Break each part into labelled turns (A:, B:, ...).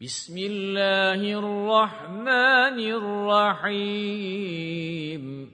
A: بسم الله الرحمن الرحيم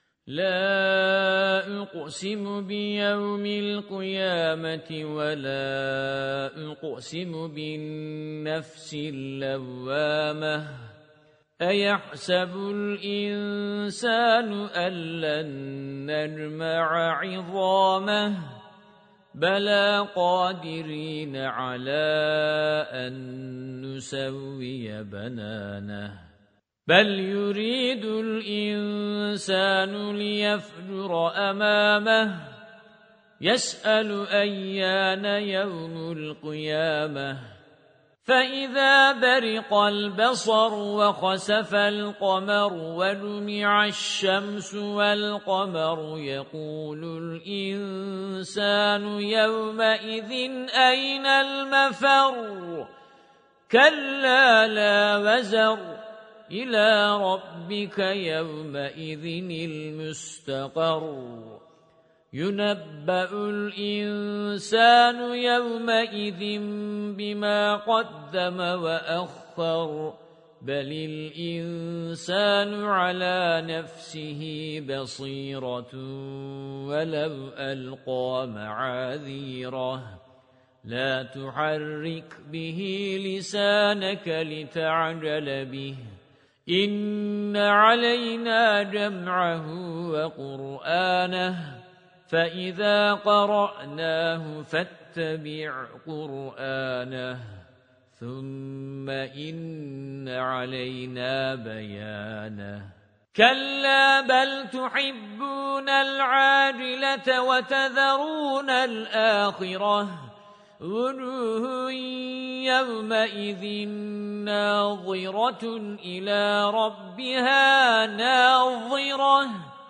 A: لا أقسم بيوم القيامة ولا أقسم بالنفس اللوامة أيحسب الإنسان أن لن نجمع عظامه بلى قادرين على أن نسوي بنانه بل يريد الإنسان ليفجر أمامه يسأل أيان يوم القيامة فإذا برق البصر وخسف القمر وجمع الشمس والقمر يقول الإنسان يومئذ أين المفر كلا لا وزر إلى ربك يومئذ المستقر ينبأ الإنسان يومئذ بما قدم وأخر بل الإنسان على نفسه بصيرة ولو ألقى معاذيره لا تحرك به لسانك لتعجل به إن علينا جمعه وقرآنه فإذا قرأناه فاتبع قرآنه ثم إن علينا بيانه كلا بل تحبون العاجلة وتذرون الآخرة وجوه يومئذ ناظرة إلى ربها ناظرة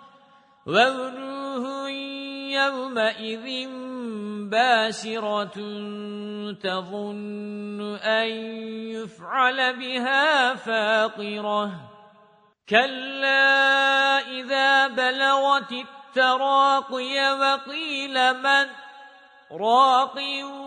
A: ووجوه يومئذ باسرة تظن أن يفعل بها فاقرة كلا إذا بلغت التراقي وقيل من راق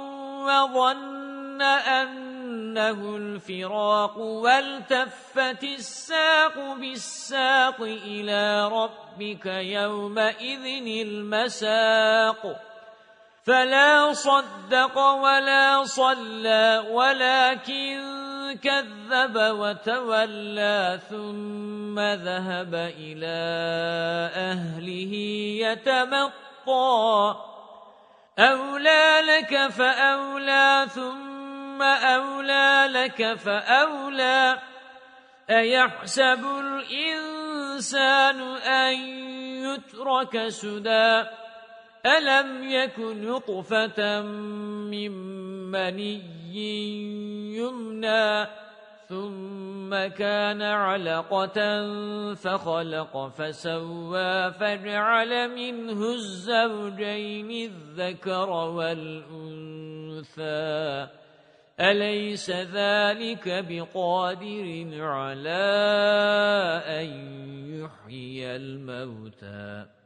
A: وظن أنه الفراق والتفت الساق بالساق إلى ربك يومئذ المساق فلا صدق ولا صلى ولكن كذب وتولى ثم ذهب إلى أهله يتمطى أولى لك فأولى ثم أولى لك فأولى أيحسب الإنسان أن يترك سدى ألم يكن نطفة من مني يمنى ثم كان علقة فخلق فسوى فجعل منه الزوجين الذكر والأنثى أليس ذلك بقادر على أن يحيي الموتى